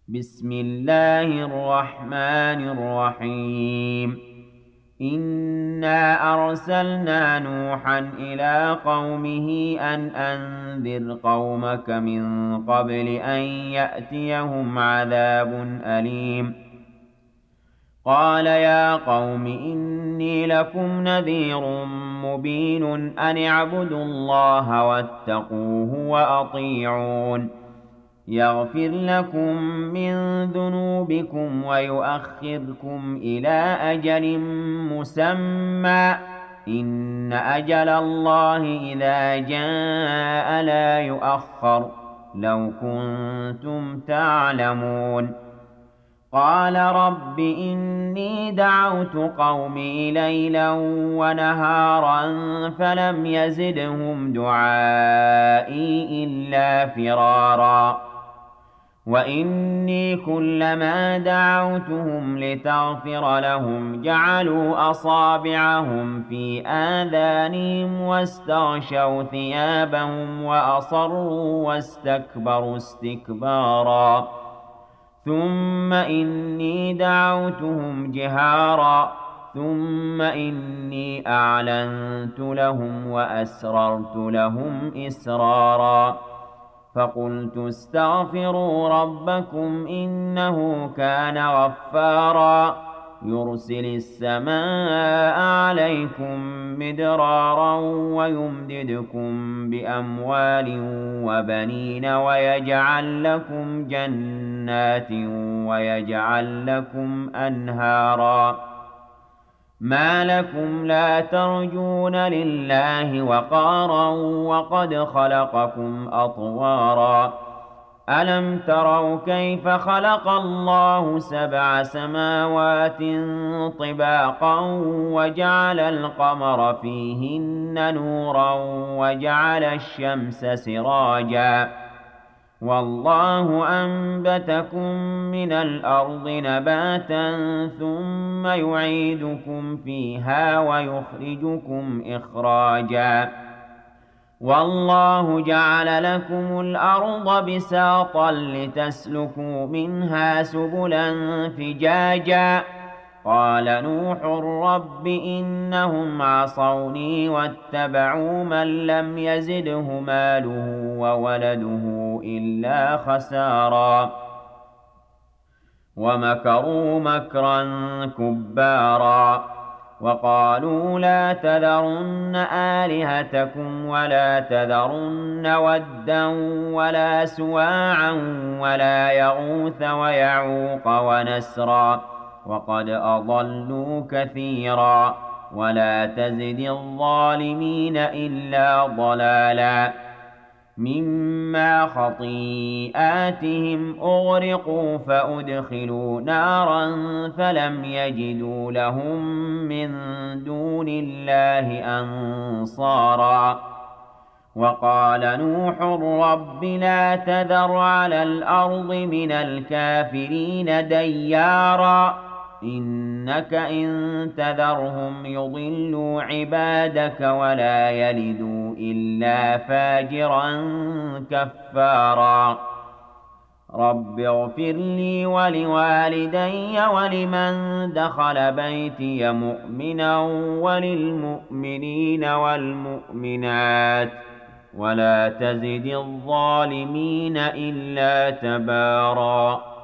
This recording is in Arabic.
بسم الله الرحمن الرحيم إنا أرسلنا نوحا إلى قومه أن أنذر قومك من قبل أن يأتيهم عذاب أليم قال يا قوم إني لكم نذير مبين أن اعبدوا الله واتقوه وأطيعون يغفر لكم من ذنوبكم ويؤخركم إلى أجل مسمى إن أجل الله إذا جاء لا يؤخر لو كنتم تعلمون قال رب إني دعوت قومي ليلا ونهارا فلم يزدهم دعائي إلا فرارا وإني كلما دعوتهم لتغفر لهم جعلوا أصابعهم في آذانهم واستغشوا ثيابهم وأصروا واستكبروا استكبارا ثم إني دعوتهم جهارا ثم إني أعلنت لهم وأسررت لهم إسرارا فقلت استغفروا ربكم إنه كان غفارا يرسل السماء عليكم مدرارا ويمددكم بأموال وبنين ويجعل لكم جنات ويجعل لكم أنهارا ما لكم لا ترجون لله وقارا وقد خلقكم أطوارا ألم تروا كيف خلق الله سبع سماوات طباقا وجعل القمر فيهن نورا وجعل الشمس سراجا والله أنبتكم من الأرض نباتا ثم يعيدكم فيها ويخرجكم إخراجا والله جعل لكم الأرض بساطا لتسلكوا منها سبلا فجاجا قال نوح رب إنهم عصوني واتبعوا من لم يزده ماله وولده إلا خسارا ومكروا مكرا كبارا وقالوا لا تذرن آلهتكم ولا تذرن ودا ولا سواعا ولا يغوث ويعوق ونسرا وقد أضلوا كثيرا ولا تزد الظالمين إلا ضلالا مما خطيئاتهم أغرقوا فأدخلوا نارا فلم يجدوا لهم من دون الله أنصارا وقال نوح رب لا تذر على الأرض من الكافرين ديارا إنك إن تذرهم يضلوا عبادك ولا يلدوا إلا فاجرا كفارا رب اغفر لي ولوالدي ولمن دخل بيتي مؤمنا وللمؤمنين والمؤمنات ولا تزد الظالمين إلا تبارا